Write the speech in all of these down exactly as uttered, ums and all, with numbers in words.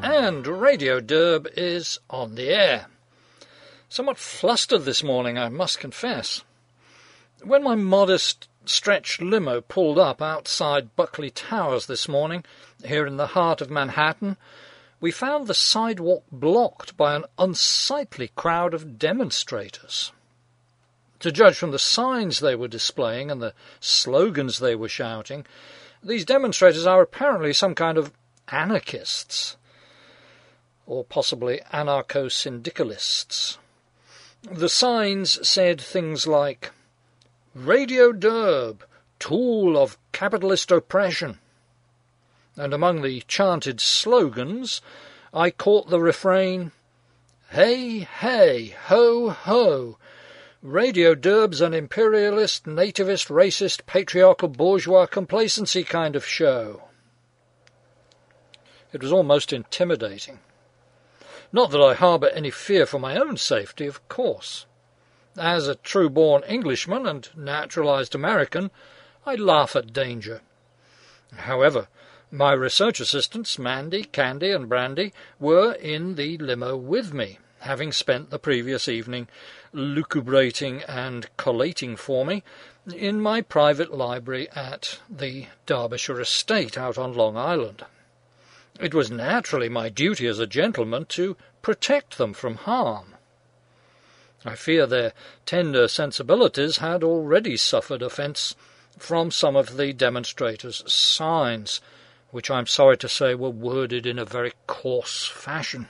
and Radio Derb is on the air. Somewhat flustered this morning, I must confess. When my modest stretch limo pulled up outside Buckley Towers this morning, here in the heart of Manhattan, we found the sidewalk blocked by an unsightly crowd of demonstrators. To judge from the signs they were displaying and the slogans they were shouting, these demonstrators are apparently some kind of anarchists, or possibly anarcho-syndicalists. The signs said things like, Radio Derb, tool of capitalist oppression. And among the chanted slogans, I caught the refrain, Hey, hey, ho, ho, Radio Derb's an imperialist, nativist, racist, patriarchal, bourgeois complacency kind of show. It was almost intimidating. Not that I harbour any fear for my own safety, of course. As a true-born Englishman and naturalised American, I laugh at danger. However, my research assistants, Mandy, Candy and Brandy, were in the limo with me, having spent the previous evening lucubrating and collating for me in my private library at the Derbyshire estate out on Long Island. It was naturally my duty as a gentleman to protect them from harm. I fear their tender sensibilities had already suffered offence from some of the demonstrators' signs, which I'm sorry to say were worded in a very coarse fashion.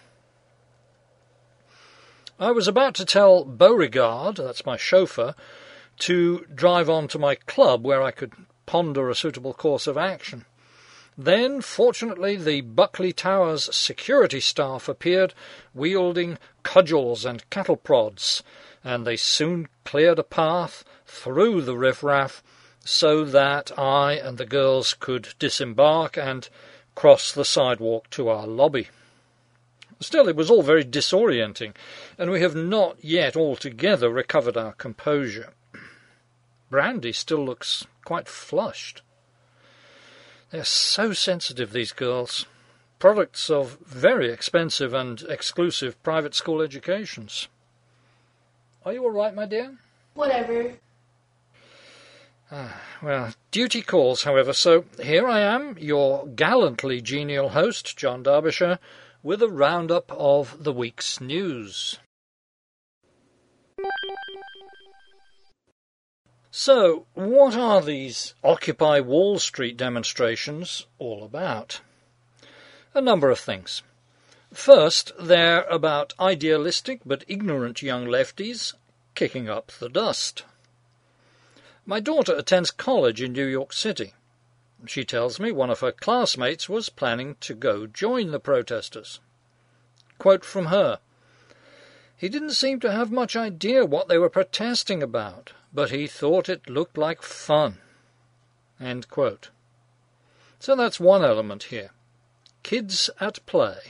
I was about to tell Beauregard, that's my chauffeur, to drive on to my club where I could ponder a suitable course of action. Then, fortunately, the Buckley Towers security staff appeared, wielding cudgels and cattle prods, and they soon cleared a path through the riffraff so that I and the girls could disembark and cross the sidewalk to our lobby. Still, it was all very disorienting, and we have not yet altogether recovered our composure. Brandy still looks quite flushed. They're so sensitive, these girls, products of very expensive and exclusive private school educations. Are you all right, my dear? Whatever. Ah, well, duty calls, however, so here I am, your gallantly genial host, John Derbyshire, with a roundup of the week's news. So, what are these Occupy Wall Street demonstrations all about? A number of things. First, they're about idealistic but ignorant young lefties kicking up the dust. My daughter attends college in New York City. She tells me one of her classmates was planning to go join the protesters. Quote from her, He didn't seem to have much idea what they were protesting about, but he thought it looked like fun. End quote. So that's one element here. Kids at play.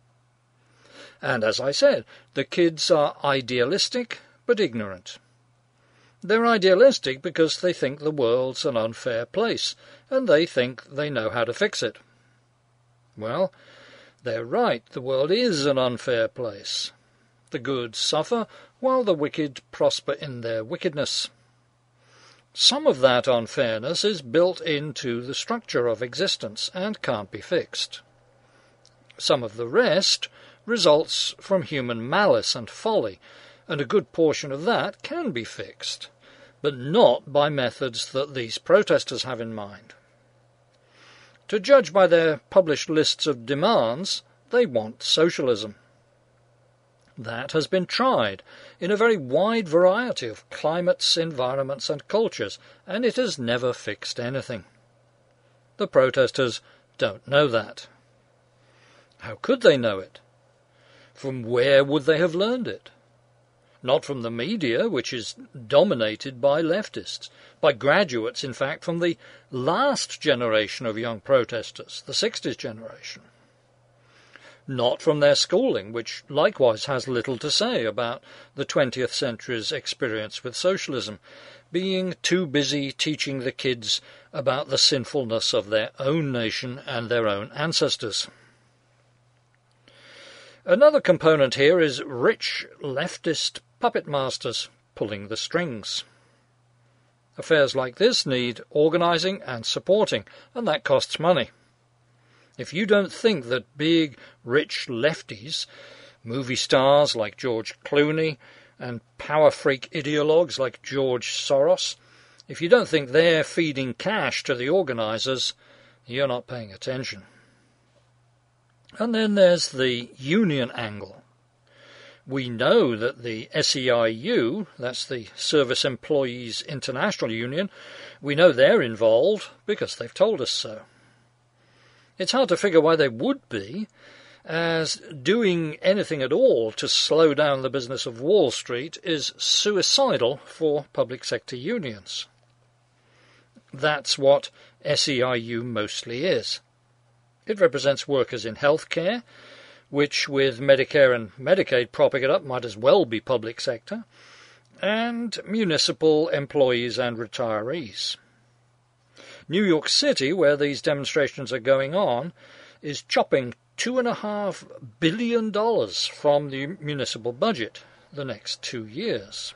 And as I said, the kids are idealistic but ignorant. They're idealistic because they think the world's an unfair place, and they think they know how to fix it. Well, they're right, the world is an unfair place. The good suffer, while the wicked prosper in their wickedness. Some of that unfairness is built into the structure of existence and can't be fixed. Some of the rest results from human malice and folly, and a good portion of that can be fixed, but not by methods that these protesters have in mind. To judge by their published lists of demands, they want socialism. That has been tried in a very wide variety of climates, environments and cultures, and it has never fixed anything. The protesters don't know that. How could they know it? From where would they have learned it? Not from the media, which is dominated by leftists, by graduates, in fact, from the last generation of young protesters, the sixties generation. Not from their schooling, which likewise has little to say about the twentieth century's experience with socialism, being too busy teaching the kids about the sinfulness of their own nation and their own ancestors. Another component here is rich leftist puppet masters pulling the strings. Affairs like this need organising and supporting, and that costs money. If you don't think that big, rich lefties, movie stars like George Clooney, and power freak ideologues like George Soros, if you don't think they're feeding cash to the organisers, you're not paying attention. And then there's the union angle. We know that the S E I U, that's the Service Employees International Union, we know they're involved because they've told us so. It's hard to figure why they would be, as doing anything at all to slow down the business of Wall Street is suicidal for public sector unions. That's what S E I U mostly is. It represents workers in healthcare, which with Medicare and Medicaid propping it up might as well be public sector, and municipal employees and retirees. New York City, where these demonstrations are going on, is chopping two and a half billion dollars from the municipal budget the next two years.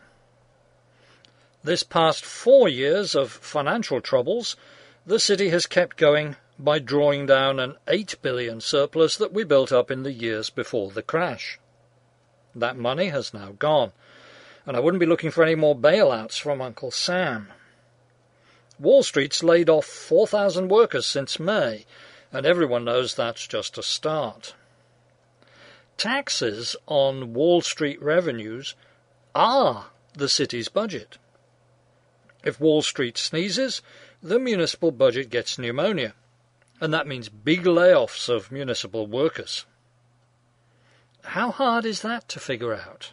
This past four years of financial troubles, the city has kept going by drawing down an eight billion dollars surplus that we built up in the years before the crash. That money has now gone, and I wouldn't be looking for any more bailouts from Uncle Sam. Wall Street's laid off four thousand workers since May, and everyone knows that's just a start. Taxes on Wall Street revenues are the city's budget. If Wall Street sneezes, the municipal budget gets pneumonia, and that means big layoffs of municipal workers. How hard is that to figure out?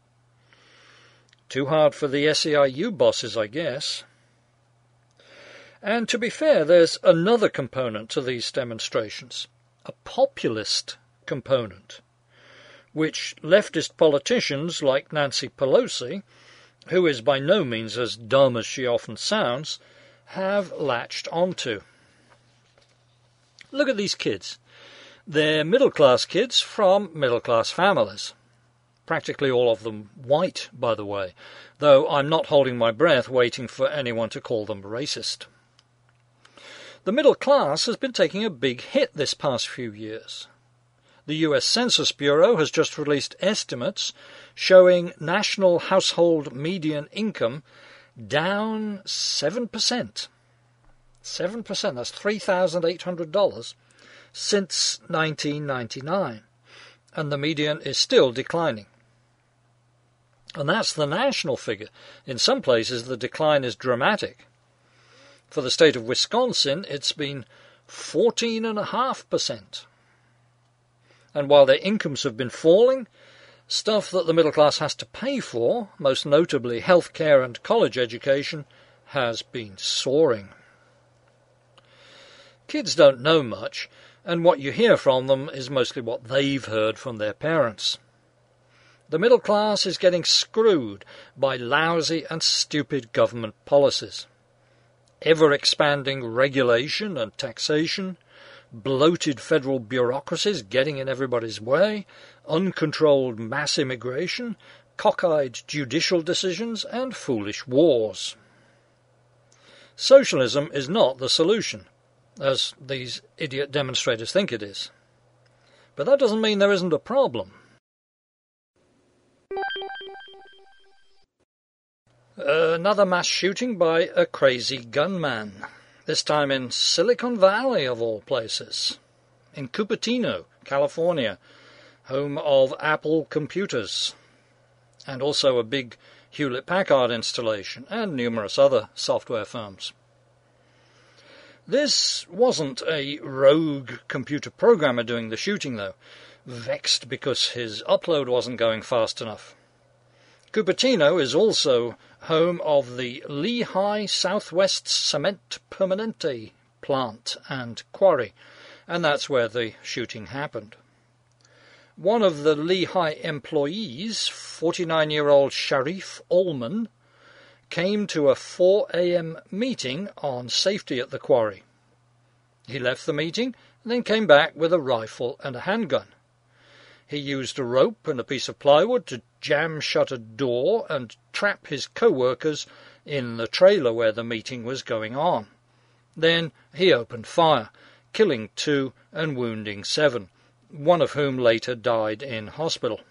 Too hard for the S E I U bosses, I guess. And to be fair, there's another component to these demonstrations, a populist component, which leftist politicians like Nancy Pelosi, who is by no means as dumb as she often sounds, have latched onto. Look at these kids. They're middle-class kids from middle-class families. Practically all of them white, by the way, though I'm not holding my breath waiting for anyone to call them racist. The middle class has been taking a big hit this past few years. The U S Census Bureau has just released estimates showing national household median income down seven percent. seven percent, that's three thousand eight hundred dollars, since nineteen ninety-nine, and the median is still declining. And that's the national figure. In some places, the decline is dramatic. For the state of Wisconsin, it's been fourteen point five percent. And while their incomes have been falling, stuff that the middle class has to pay for, most notably health care and college education, has been soaring. Kids don't know much, and what you hear from them is mostly what they've heard from their parents. The middle class is getting screwed by lousy and stupid government policies. Ever-expanding regulation and taxation, bloated federal bureaucracies getting in everybody's way, uncontrolled mass immigration, cockeyed judicial decisions, and foolish wars. Socialism is not the solution, as these idiot demonstrators think it is. But that doesn't mean there isn't a problem. Another mass shooting by a crazy gunman, this time in Silicon Valley of all places, in Cupertino, California, home of Apple computers, and also a big Hewlett-Packard installation, and numerous other software firms. This wasn't a rogue computer programmer doing the shooting, though, vexed because his upload wasn't going fast enough. Cupertino is also home of the Lehigh Southwest Cement Permanente plant and quarry, and that's where the shooting happened. One of the Lehigh employees, forty-nine-year-old Sharif Ullman, came to a four a.m. meeting on safety at the quarry. He left the meeting and then came back with a rifle and a handgun. He used a rope and a piece of plywood to jam shut a door and trap his co-workers in the trailer where the meeting was going on. Then he opened fire, killing two and wounding seven, one of whom later died in hospital.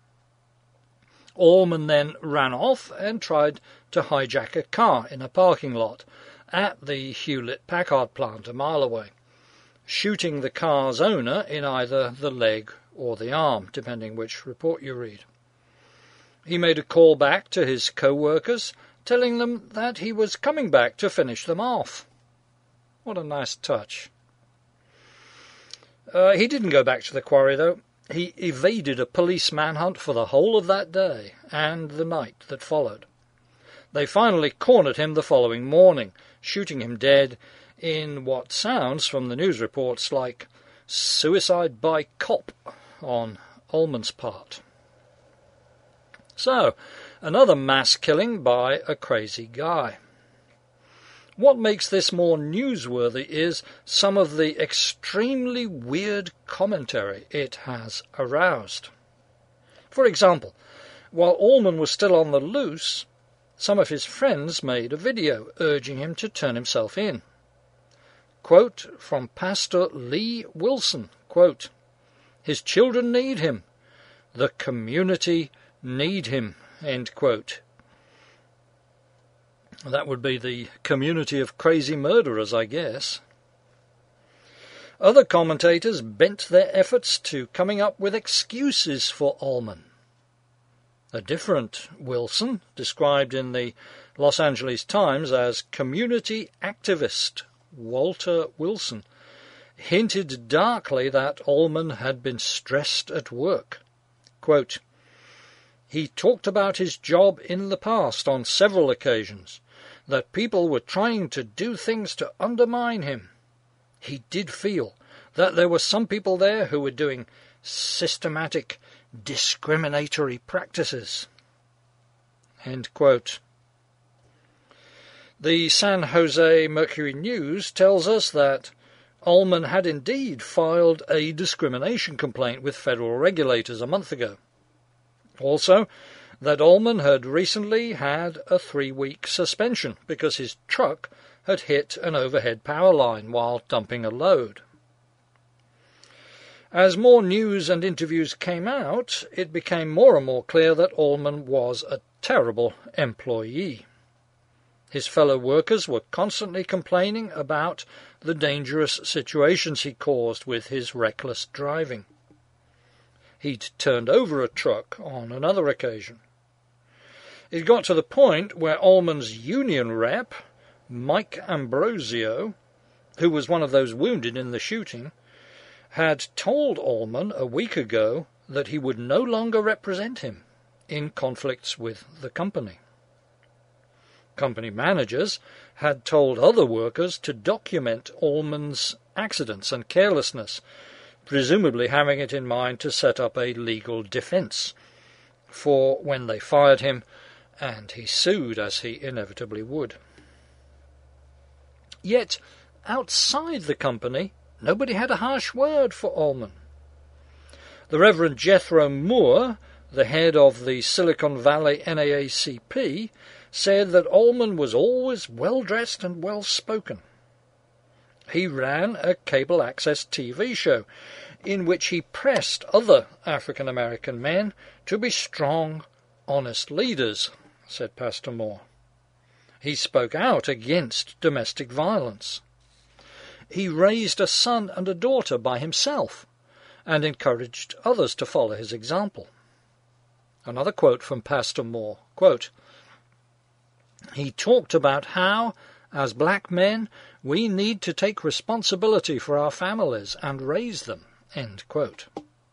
Allman then ran off and tried to hijack a car in a parking lot at the Hewlett-Packard plant a mile away, shooting the car's owner in either the leg or the arm, depending which report you read. He made a call back to his co-workers, telling them that he was coming back to finish them off. What a nice touch. Uh, he didn't go back to the quarry, though. He evaded a police manhunt for the whole of that day and the night that followed. They finally cornered him the following morning, shooting him dead in what sounds from the news reports like suicide by cop on Allman's part. So, another mass killing by a crazy guy. What makes this more newsworthy is some of the extremely weird commentary it has aroused. For example, while Allman was still on the loose, some of his friends made a video urging him to turn himself in. Quote from Pastor Lee Wilson, quote, "His children need him. The community need him," end quote. That would be the community of crazy murderers, I guess. Other commentators bent their efforts to coming up with excuses for Allman. A different Wilson, described in the Los Angeles Times as community activist Walter Wilson, hinted darkly that Allman had been stressed at work. Quote, "He talked about his job in the past on several occasions, that people were trying to do things to undermine him. He did feel that there were some people there who were doing systematic discriminatory practices." End quote. The San Jose Mercury News tells us that Allman had indeed filed a discrimination complaint with federal regulators a month ago. Also, that Allman had recently had a three-week suspension because his truck had hit an overhead power line while dumping a load. As more news and interviews came out, it became more and more clear that Allman was a terrible employee. His fellow workers were constantly complaining about the dangerous situations he caused with his reckless driving. He'd turned over a truck on another occasion. It got to the point where Allman's union rep, Mike Ambrosio, who was one of those wounded in the shooting, had told Allman a week ago that he would no longer represent him in conflicts with the company. Company managers had told other workers to document Allman's accidents and carelessness, presumably having it in mind to set up a legal defense for when they fired him and he sued, as he inevitably would. Yet, outside the company, nobody had a harsh word for Allman. The Reverend Jethro Moore, the head of the Silicon Valley N double A C P, said that Allman was always well-dressed and well-spoken. He ran a cable access T V show in which he pressed other African-American men to be strong, honest leaders, said Pastor Moore. He spoke out against domestic violence. He raised a son and a daughter by himself and encouraged others to follow his example. Another quote from Pastor Moore, quote, "He talked about how, as black men, we need to take responsibility for our families and raise them," end quote.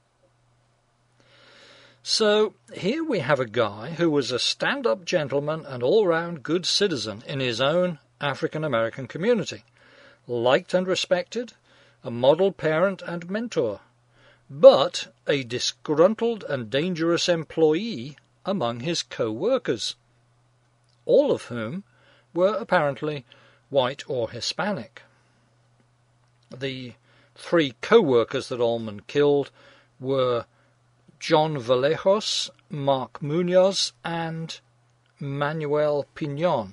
So here we have a guy who was a stand-up gentleman and all-round good citizen in his own African-American community, liked and respected, a model parent and mentor, but a disgruntled and dangerous employee among his co-workers, all of whom were apparently white or Hispanic. The three co-workers that Allman killed were John Vallejos, Mark Munoz, and Manuel Pinon.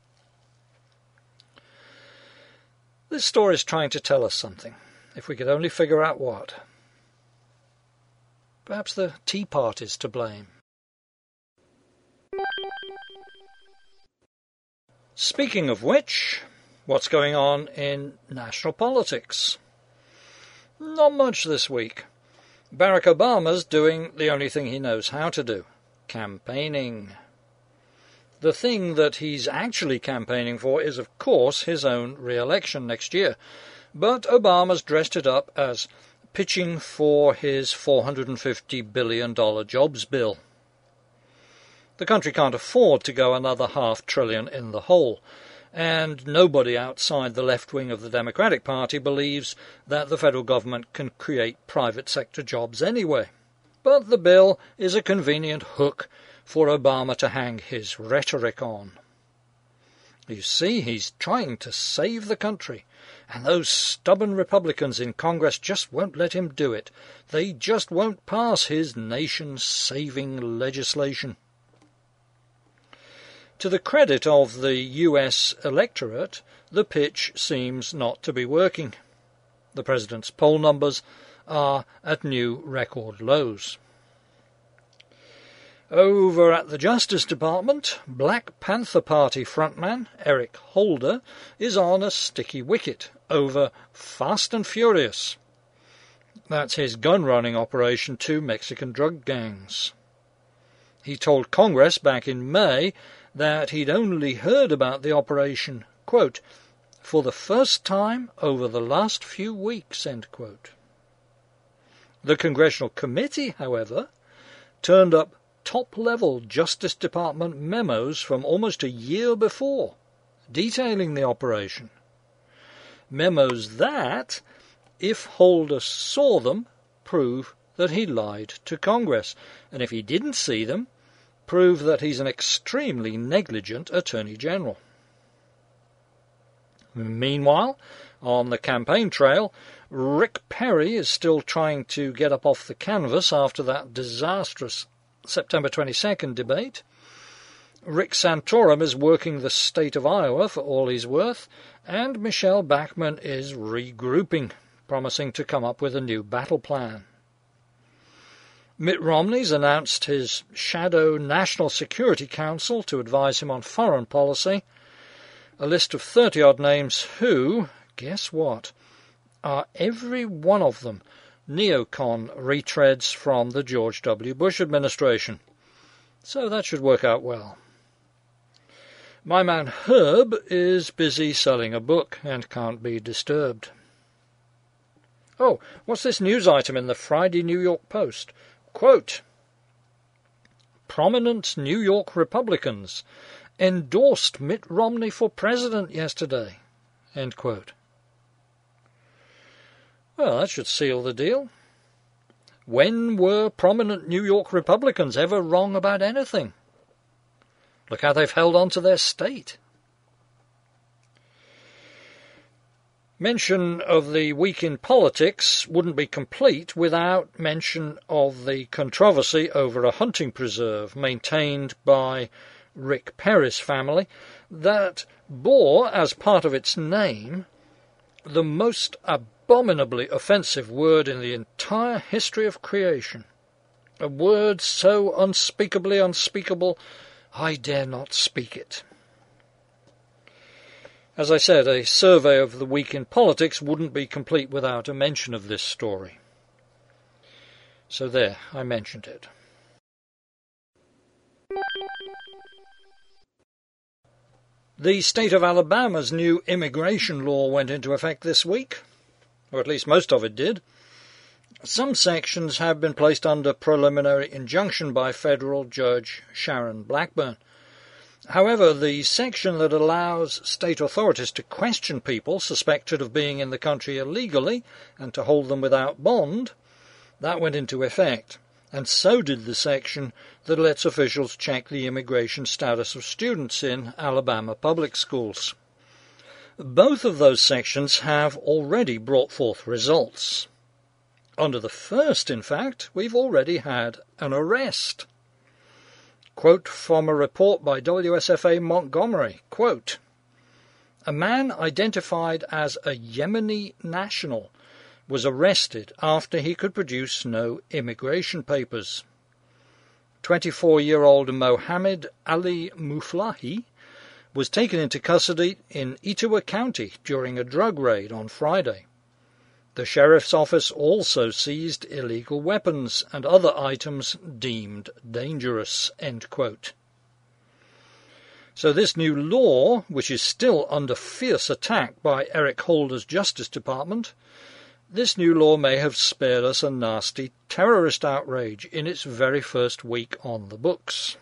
This story is trying to tell us something, if we could only figure out what. Perhaps the Tea Party's to blame. Speaking of which, what's going on in national politics? Not much this week. Barack Obama's doing the only thing he knows how to do, campaigning. The thing that he's actually campaigning for is, of course, his own re-election next year. But Obama's dressed it up as pitching for his four hundred fifty billion dollars jobs bill. The country can't afford to go another half trillion in the hole, and nobody outside the left wing of the Democratic Party believes that the federal government can create private sector jobs anyway. But the bill is a convenient hook for Obama to hang his rhetoric on. You see, he's trying to save the country, and those stubborn Republicans in Congress just won't let him do it. They just won't pass his nation-saving legislation. To the credit of the U S electorate, the pitch seems not to be working. The president's poll numbers are at new record lows. Over at the Justice Department, Black Panther Party frontman Eric Holder is on a sticky wicket over Fast and Furious. That's his gun-running operation to Mexican drug gangs. He told Congress back in May that he'd only heard about the operation, quote, for the first time over the last few weeks, end quote. The Congressional Committee, however, turned up top-level Justice Department memos from almost a year before, detailing the operation. Memos that, if Holder saw them, prove that he lied to Congress, and if he didn't see them, prove that he's an extremely negligent Attorney General. Meanwhile, on the campaign trail, Rick Perry is still trying to get up off the canvas after that disastrous September twenty-second debate. Rick Santorum is working the state of Iowa for all he's worth, and Michelle Bachmann is regrouping, promising to come up with a new battle plan. Mitt Romney's announced his shadow National Security Council to advise him on foreign policy, a list of thirty-odd names who, guess what, are every one of them neocon retreads from the George W. Bush administration. So that should work out well. My man Herb is busy selling a book and can't be disturbed. Oh, what's this news item in the Friday New York Post? Quote, prominent New York Republicans endorsed Mitt Romney for president yesterday. End quote. Well, that should seal the deal. When were prominent New York Republicans ever wrong about anything? Look how they've held on to their state. Mention of the week in politics wouldn't be complete without mention of the controversy over a hunting preserve maintained by Rick Perry's family that bore, as part of its name, the most abominably offensive word in the entire history of creation. A word so unspeakably unspeakable, I dare not speak it. As I said, a survey of the week in politics wouldn't be complete without a mention of this story. So there, I mentioned it. The state of Alabama's new immigration law went into effect this week, or at least most of it did. Some sections have been placed under preliminary injunction by federal judge Sharon Blackburn. However, the section that allows state authorities to question people suspected of being in the country illegally and to hold them without bond, that went into effect, and so did the section that lets officials check the immigration status of students in Alabama public schools. Both of those sections have already brought forth results. Under the first, in fact, we've already had an arrest. Quote from a report by W S F A Montgomery, quote, "A man identified as a Yemeni national was arrested after he could produce no immigration papers. twenty-four-year-old Mohammed Ali Muflahi was taken into custody in Etowah County during a drug raid on Friday. The sheriff's office also seized illegal weapons and other items deemed dangerous." End quote. So this new law, which is still under fierce attack by Eric Holder's Justice Department, this new law may have spared us a nasty terrorist outrage in its very first week on the books.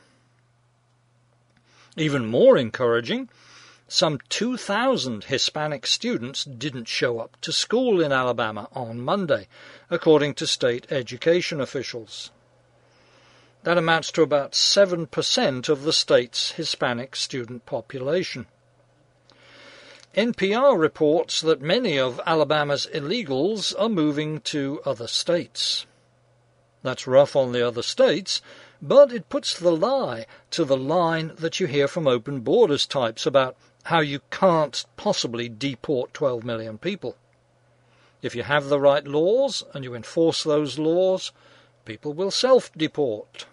Even more encouraging, some two thousand Hispanic students didn't show up to school in Alabama on Monday, according to state education officials. That amounts to about seven percent of the state's Hispanic student population. N P R reports that many of Alabama's illegals are moving to other states. That's rough on the other states, but it puts the lie to the line that you hear from open borders types about how you can't possibly deport twelve million people. If you have the right laws and you enforce those laws, people will self-deport.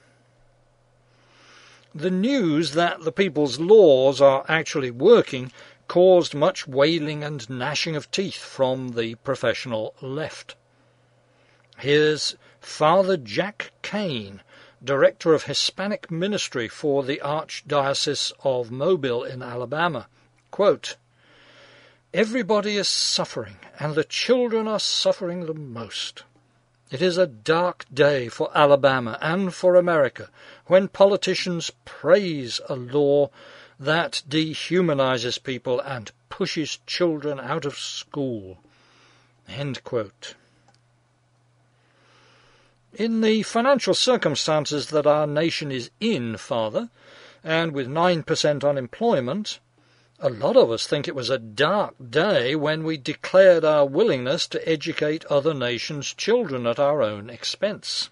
The news that the people's laws are actually working caused much wailing and gnashing of teeth from the professional left. Here's Father Jack Kane, Director of Hispanic Ministry for the Archdiocese of Mobile in Alabama. Quote, "Everybody is suffering, and the children are suffering the most. It is a dark day for Alabama and for America when politicians praise a law that dehumanizes people and pushes children out of school." End quote. In the financial circumstances that our nation is in, Father, and with nine percent unemployment, a lot of us think it was a dark day when we declared our willingness to educate other nations' children at our own expense.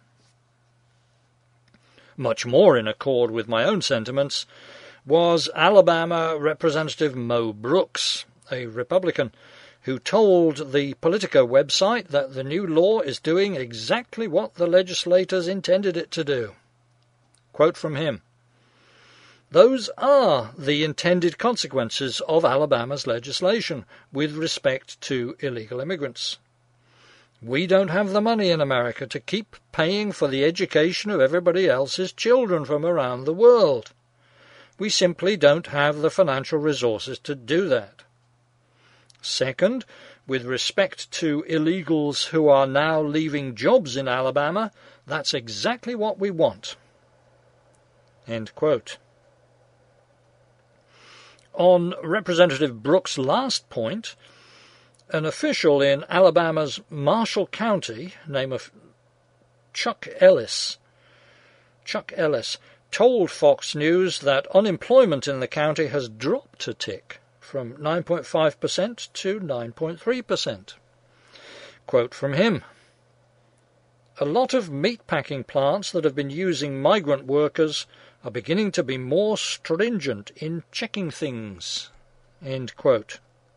Much more in accord with my own sentiments was Alabama Representative Mo Brooks, a Republican, who told the Politico website that the new law is doing exactly what the legislators intended it to do. Quote from him, "Those are the intended consequences of Alabama's legislation with respect to illegal immigrants. We don't have the money in America to keep paying for the education of everybody else's children from around the world. We simply don't have the financial resources to do that. Second, with respect to illegals who are now leaving jobs in Alabama, that's exactly what we want." End quote. On Representative Brooks' last point, an official in Alabama's Marshall County, name of Chuck Ellis, Chuck Ellis, told Fox News that unemployment in the county has dropped a tick from nine point five percent to nine point three percent. Quote from him, "A lot of meatpacking plants that have been using migrant workers are beginning to be more stringent in checking things." End quote.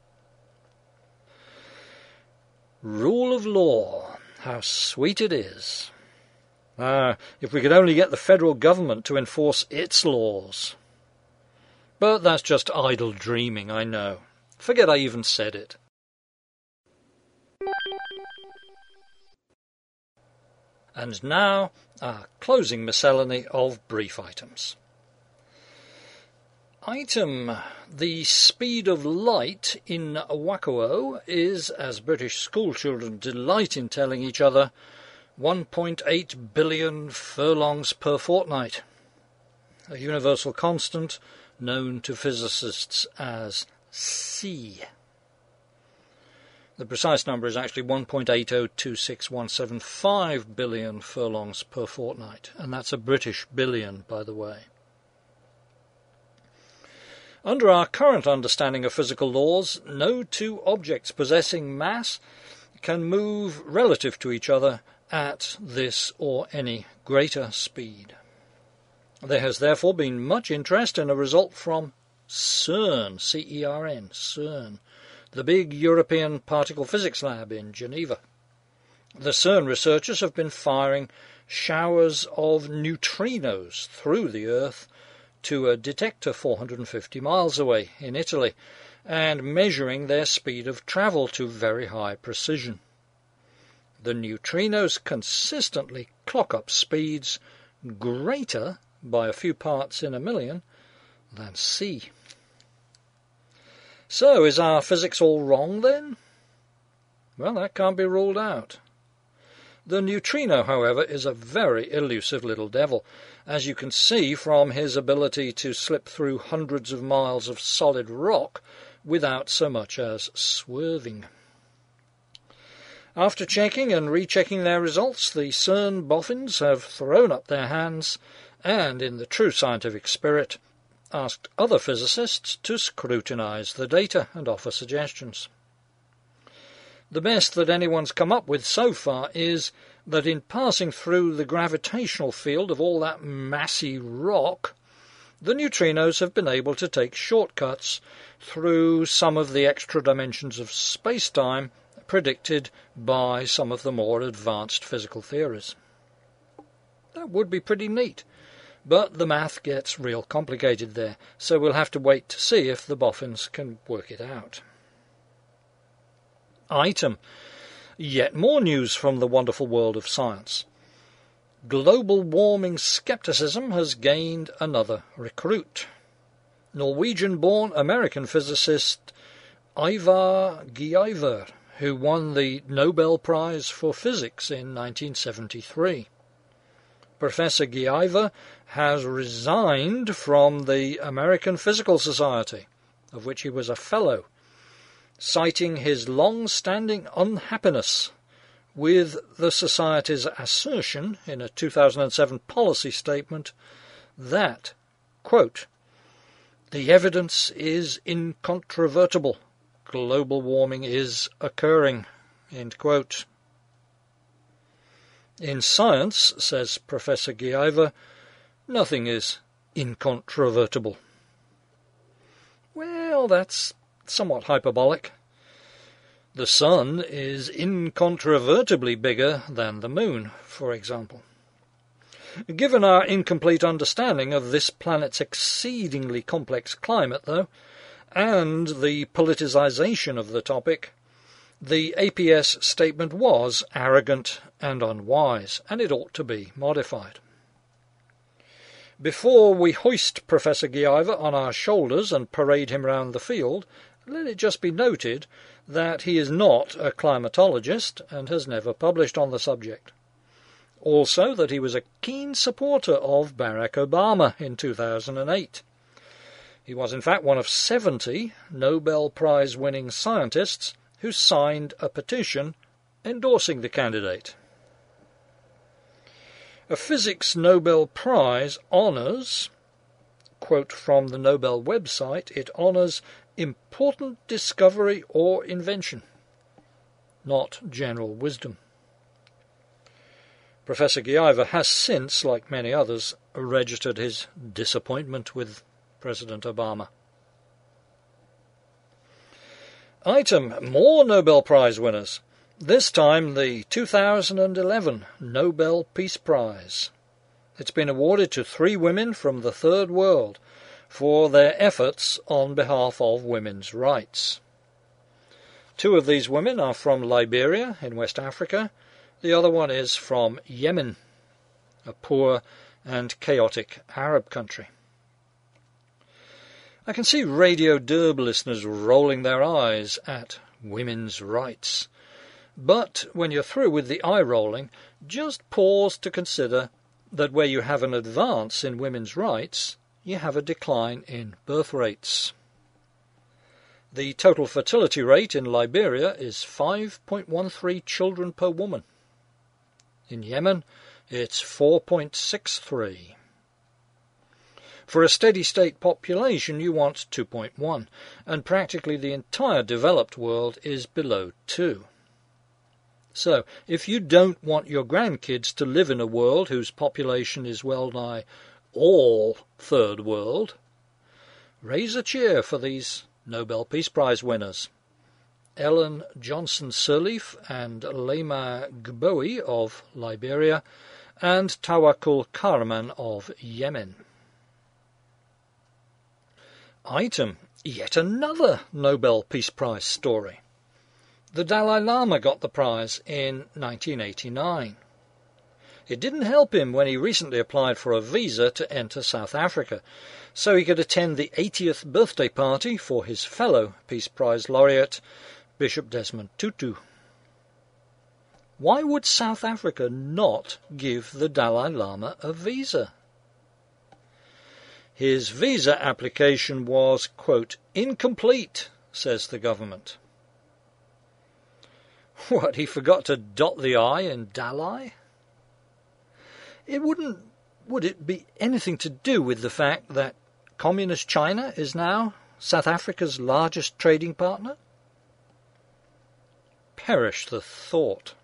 Rule of law, how sweet it is. Ah, if we could only get the federal government to enforce its laws. But that's just idle dreaming, I know. Forget I even said it. And now, our closing miscellany of brief items. Item: the speed of light in Waco is, as British schoolchildren delight in telling each other, one point eight billion furlongs per fortnight, a universal constant known to physicists as C. The precise number is actually one point eight zero two six one seven five billion furlongs per fortnight, and that's a British billion, by the way. Under our current understanding of physical laws, no two objects possessing mass can move relative to each other at this or any greater speed. There has therefore been much interest in a result from CERN, C E R N, CERN, the big European particle physics lab in Geneva. The CERN researchers have been firing showers of neutrinos through the Earth to a detector four hundred fifty miles away in Italy, and measuring their speed of travel to very high precision. The neutrinos consistently clock up speeds greater by a few parts in a million than C. So, is our physics all wrong then? Well, that can't be ruled out. The neutrino, however, is a very elusive little devil, as you can see from his ability to slip through hundreds of miles of solid rock without so much as swerving. After checking and rechecking their results, the CERN boffins have thrown up their hands and, in the true scientific spirit, asked other physicists to scrutinize the data and offer suggestions. The best that anyone's come up with so far is that in passing through the gravitational field of all that massy rock, the neutrinos have been able to take shortcuts through some of the extra dimensions of space-time predicted by some of the more advanced physical theories. That would be pretty neat, but the math gets real complicated there, so we'll have to wait to see if the boffins can work it out. Item. Yet more news from the wonderful world of science. Global warming skepticism has gained another recruit. Norwegian-born American physicist Ivar Giaever, who won the Nobel Prize for Physics in nineteen seventy-three. Professor Giaever has resigned from the American Physical Society, of which he was a fellow, citing his long-standing unhappiness with the Society's assertion in a two thousand seven policy statement that, quote, "The evidence is incontrovertible. Global warming is occurring," end quote. In science, says Professor Giaever, nothing is incontrovertible. Well, that's somewhat hyperbolic. The sun is incontrovertibly bigger than the moon, for example. Given our incomplete understanding of this planet's exceedingly complex climate, though, and the politicization of the topic, the A P S statement was arrogant and unwise, and it ought to be modified. Before we hoist Professor Giaever on our shoulders and parade him round the field, let it just be noted that he is not a climatologist and has never published on the subject. Also that he was a keen supporter of Barack Obama in two thousand eight. He was in fact one of seventy Nobel Prize-winning scientists who signed a petition endorsing the candidate. A physics Nobel Prize honours, quote from the Nobel website, it honours important discovery or invention, not general wisdom. Professor Giaever has since, like many others, registered his disappointment with President Obama. Item. More Nobel Prize winners. This time the two thousand eleven Nobel Peace Prize. It's been awarded to three women from the Third World for their efforts on behalf of women's rights. Two of these women are from Liberia in West Africa. The other one is from Yemen, a poor and chaotic Arab country. I can see Radio Derb listeners rolling their eyes at women's rights. But when you're through with the eye-rolling, just pause to consider that where you have an advance in women's rights, you have a decline in birth rates. The total fertility rate in Liberia is five point one three children per woman. In Yemen, it's four point six three. For a steady-state population, you want two point one, and practically the entire developed world is below two. So, if you don't want your grandkids to live in a world whose population is well nigh all third world, raise a cheer for these Nobel Peace Prize winners. Ellen Johnson Sirleaf and Lema Gbowee of Liberia, and Tawakkul Karaman of Yemen. Item: yet another Nobel Peace Prize story. The Dalai Lama got the prize in nineteen eighty-nine. It didn't help him when he recently applied for a visa to enter South Africa, so he could attend the eightieth birthday party for his fellow Peace Prize laureate, Bishop Desmond Tutu. Why would South Africa not give the Dalai Lama a visa? His visa application was, quote, incomplete, says the government. What, he forgot to dot the I in Dalai? It wouldn't, would it be anything to do with the fact that Communist China is now South Africa's largest trading partner? Perish the thought.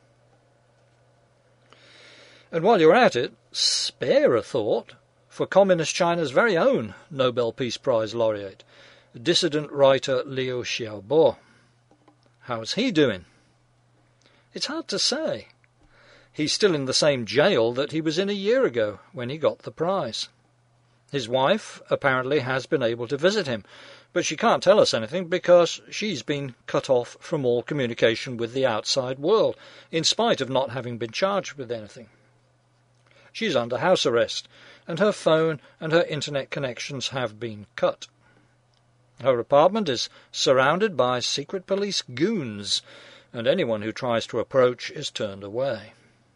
And while you're at it, spare a thought for Communist China's very own Nobel Peace Prize laureate, dissident writer Liu Xiaobo. How's he doing? It's hard to say. He's still in the same jail that he was in a year ago when he got the prize. His wife apparently has been able to visit him, but she can't tell us anything because she's been cut off from all communication with the outside world, in spite of not having been charged with anything. She's under house arrest, and her phone and her internet connections have been cut. Her apartment is surrounded by secret police goons, and anyone who tries to approach is turned away.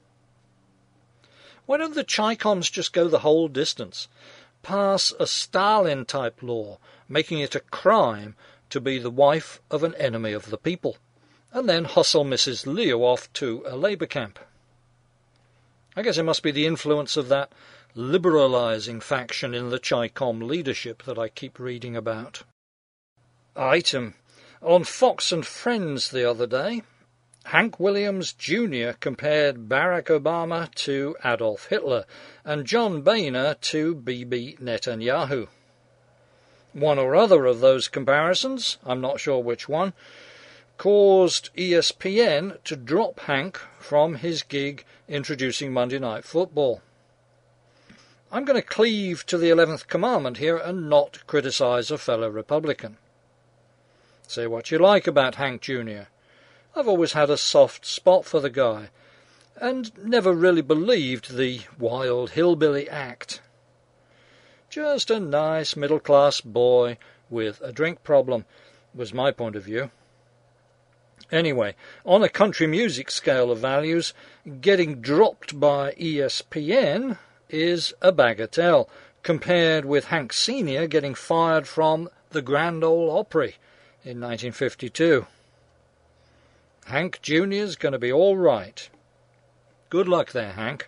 Why don't the Chi-Coms just go the whole distance? Pass a Stalin-type law, making it a crime to be the wife of an enemy of the people, and then hustle Missus Liu off to a labour camp. I guess it must be the influence of that liberalising faction in the Chi-Com leadership that I keep reading about. Item: on Fox and Friends the other day, Hank Williams Junior compared Barack Obama to Adolf Hitler and John Boehner to Bibi Netanyahu. One or other of those comparisons, I'm not sure which one, caused E S P N to drop Hank from his gig introducing Monday Night Football. I'm going to cleave to the eleventh commandment here and not criticise a fellow Republican. Say what you like about Hank Junior I've always had a soft spot for the guy, and never really believed the wild hillbilly act. Just a nice middle-class boy with a drink problem, was my point of view. Anyway, on a country music scale of values, getting dropped by E S P N is a bagatelle, compared with Hank Senior getting fired from the Grand Ole Opry in nineteen fifty-two. Hank Junior's going to be all right. Good luck there, Hank.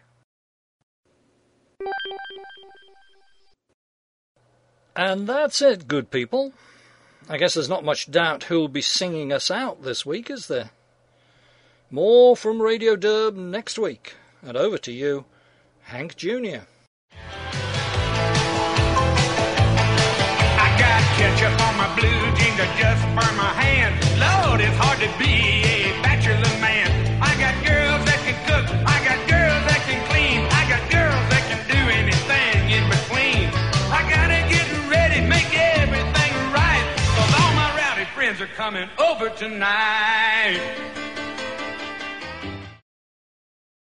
And that's it, good people. I guess there's not much doubt who'll be singing us out this week, is there? More from Radio Derb next week. And over to you, Hank Junior I got ketchup on my blue jeans that just burn my hand. Lord, it's hard to be a bachelor man. I got girls that can cook, I got girls that can clean, I got girls that can do anything in between. I gotta get ready, make everything right, 'cause all my rowdy friends are coming over tonight.